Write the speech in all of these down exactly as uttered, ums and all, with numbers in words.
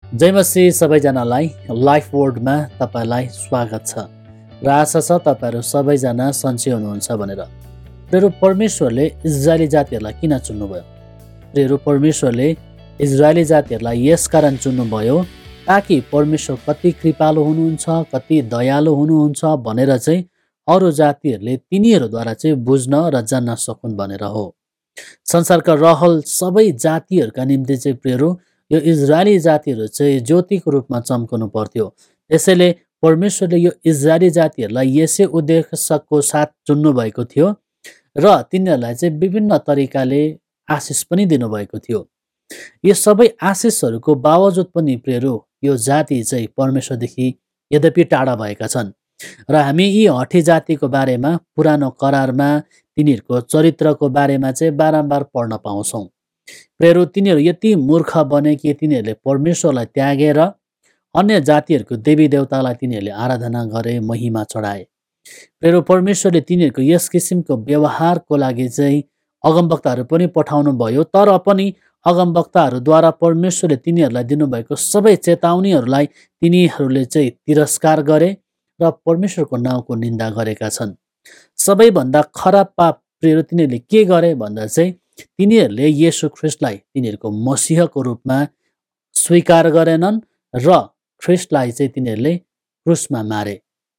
जय मसीह सबैजनालाई लाइफ वर्डमा तपाईलाई स्वागत छ र आशा छ तपाईहरु सबैजना सन्चै हुनुहुन्छ भनेर। प्रिय परमेश्वरले इजरायली जातिहरूलाई किन चुन्नुभयो? प्रिय परमेश्वरले इजरायली जातिहरूलाई यसकारण चुन्नुभयो ताकि परमेश्वर कति कृपालु हुनुहुन्छ, कति दयालु हुनुहुन्छ भनेर चाहिँ अरू जातिहरूले तिनीहरूद्वारा चाहिँ बुझ्न र जान्न सकुन् भनेर हो। संसारका रहल सबै जातिहरूका निम्ति चाहिँ प्रिय यो इजरायली जातिहरू चाहिँ ज्योतिको रूपमा चम्कनु पर्थ्यो। त्यसैले परमेश्वरले यो इजरायली जातिहरूलाई यसै उद्देश्यको साथ चुन्नु भएको थियो र तिनीहरूलाई चाहिँ विभिन्न तरिकाले आशिष पनि दिनुभएको थियो। यो सबै आशिषहरूको बावजुद पनि प्रिय यो जाति चाहिँ परमेश्वरदेखि यद्यपि टाढा भएका छन् र हामी यी हठी जातिको बारेमा पुरानो करारमा तिनीहरूको चरित्रको बारेमा चाहिँ बारम्बार पढ्न पाउँछौँ। प्रिय तिनीहरू यति मूर्ख बने कि तिनीहरूले परमेश्वरलाई त्यागेर अन्य जातिहरूको देवी देवतालाई तिनीहरूले आराधना गरे, महिमा चढाए। प्रिय परमेश्वरले तिनीहरूको यस किसिमको व्यवहारको लागि चाहिँ अगमवक्ताहरू पनि पठाउनु भयो, तर पनि अगमवक्ताहरूद्वारा परमेश्वरले तिनीहरूलाई दिनुभएको सबै चेतावनीहरूलाई तिनीहरूले चाहिँ तिरस्कार गरे र परमेश्वरको नाउँको निन्दा गरेका छन्। सबैभन्दा खराब पाप प्रिय तिनीहरूले के गरे भन्दा चाहिँ तिनीहरूले येशू ख्रिस्टलाई तिनीहरूको मसीहको रूपमा स्वीकार गरेनन् र ख्रिस्टलाई चाहिँ तिनीहरूले क्रुसमा मारे।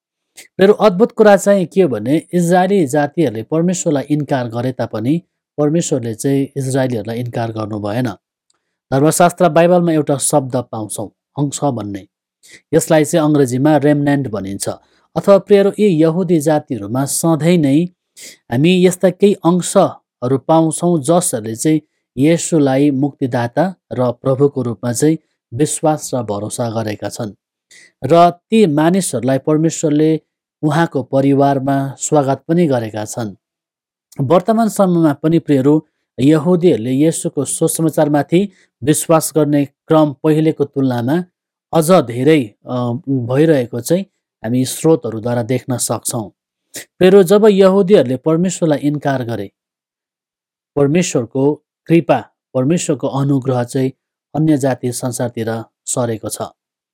मेरो अद्भुत कुरा चाहिँ के हो भने इजरायली जातिहरूले परमेश्वरलाई इन्कार गरे तापनि परमेश्वरले चाहिँ इजरायलीहरूलाई इन्कार गर्नु भएन। धर्मशास्त्र बाइबलमा एउटा शब्द पाउँछौँ, अंश भन्ने। यसलाई चाहिँ अङ्ग्रेजीमा रेमनेन्ट भनिन्छ। अथवा प्रिय यी यहुदी जातिहरूमा सधैँ नै हामी यस्ता केही अंशहरू पाउँछौँ जसहरूले चाहिँ येशूलाई मुक्तिदाता र प्रभुको रूपमा चाहिँ विश्वास र भरोसा गरेका छन् र ती मानिसहरूलाई परमेश्वरले उहाँको परिवारमा स्वागत पनि गरेका छन्। वर्तमान समयमा पनि प्रिय यहुदीहरूले येशूको सुसमाचारमाथि विश्वास गर्ने क्रम पहिलेको तुलनामा अझ धेरै भइरहेको चाहिँ हामी स्रोतहरूद्वारा देख्न सक्छौँ। प्रिय जब यहुदीहरूले परमेश्वरलाई इन्कार गरे, परमेश्वरको कृपा, परमेश्वरको अनुग्रह चाहिँ अन्य जाति संसारतिर सरेको छ।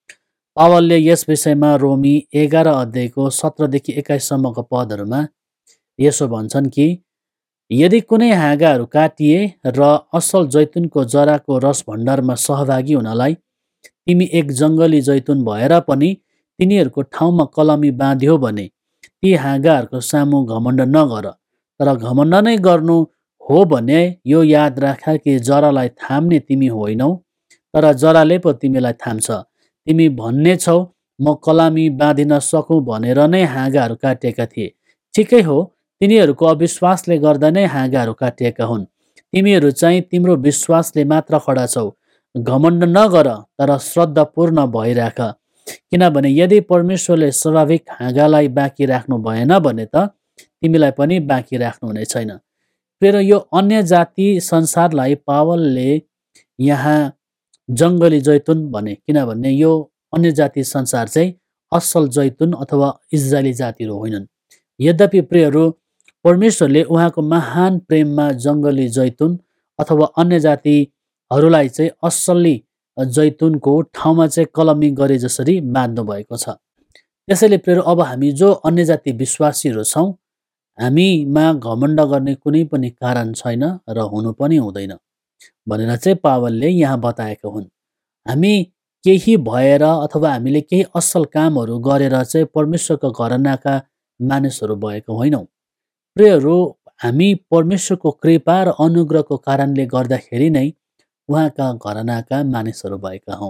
पावलले यस विषयमा रोमी एघार अध्यायको सत्रदेखि एक्काइससम्मको पदहरूमा यसो भन्छन् कि यदि कुनै हाँगाहरू काटिए र असल जैतुनको जराको रस भण्डारमा सहभागी हुनलाई तिमी एक जङ्गली जैतुन भएर पनि तिनीहरूको ठाउँमा कलमी बाँध्यो भने ती हाँगाहरूको सामु घमण्ड नगर, तर घमण्ड नै गर्नु हो भने यो याद राख कि जरालाई थाम्ने तिमी होइनौ, तर जराले पो तिमीलाई थाम्छ। तिमी भन्ने छौ म कलामी बाँधिन सकौँ भनेर नै हाँगाहरू काटिएका थिए। ठिकै हो, तिनीहरूको अविश्वासले गर्दा नै हाँगाहरू काटिएका हुन्। तिमीहरू चाहिँ तिम्रो विश्वासले मात्र खडा छौ। घमण्ड नगर, तर श्रद्धापूर्ण भइराख, किनभने यदि परमेश्वरले स्वाभाविक हाँगालाई बाँकी राख्नु भएन भने त तिमीलाई पनि बाँकी राख्नु हुने छैन। फेर यो अन्य जाति संसारलाई पावलले यहाँ जङ्गली जैतुन भने, किनभने यो अन्य जाति संसार चाहिँ असल जैतुन अथवा इजरायली जातिहरू होइनन्। यद्यपि प्रियहरू परमेश्वरले उहाँको महान प्रेममा जङ्गली जैतुन अथवा अन्य जातिहरूलाई चाहिँ असली जैतुनको ठाउँमा चाहिँ कलमी गरे जसरी बाँध्नु भएको छ। त्यसैले प्रिय अब हामी जो अन्य जाति विश्वासीहरू छौँ, हामीमा घमण्ड गर्ने कुनै पनि कारण छैन र हुनु पनि हुँदैन भनेर चाहिँ पावलले यहाँ बताएका हुन्। हामी केही भएर अथवा हामीले केही असल कामहरू गरेर चाहिँ परमेश्वरको घरानाका मानिसहरू भएको होइनौँ। प्रियहरू हामी परमेश्वरको कृपा र अनुग्रहको कारणले गर्दाखेरि नै उहाँका घरानाका मानिसहरू भएका हौँ।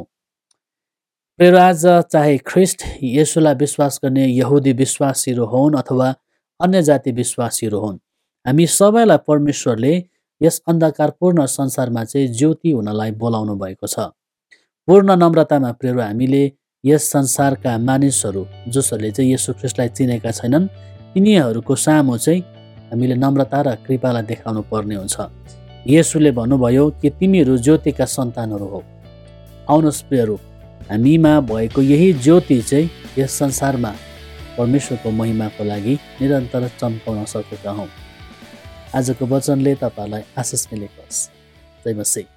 प्रिय आज चाहे ख्रिस्ट येशूलाई विश्वास गर्ने यहुदी विश्वासीहरू हुन् अथवा अन्य जाति विश्वासीहरू हुन्, हामी सबैलाई परमेश्वरले यस अन्धकारपूर्ण संसारमा चाहिँ ज्योति हुनलाई बोलाउनु भएको छ। पूर्ण नम्रतामा प्रिय हामीले यस संसारका मानिसहरू जसहरूले चाहिँ येशू ख्रिस्टलाई चिनेका छैनन् तिनीहरूको सामु चाहिँ हामीले नम्रता र कृपालाई देखाउनु पर्ने हुन्छ। येशूले भन्नुभयो कि तिमीहरू ज्योतिका सन्तानहरू हो। आउनुहोस् प्रियहरू, हामीमा भएको यही ज्योति चाहिँ यस संसारमा परमेश्वरको महिमाको लागि निरन्तर चम्काउन सकेका हौँ। आजको वचनले तपाईँलाई आशिष मिलेको होस्। जय मसीह।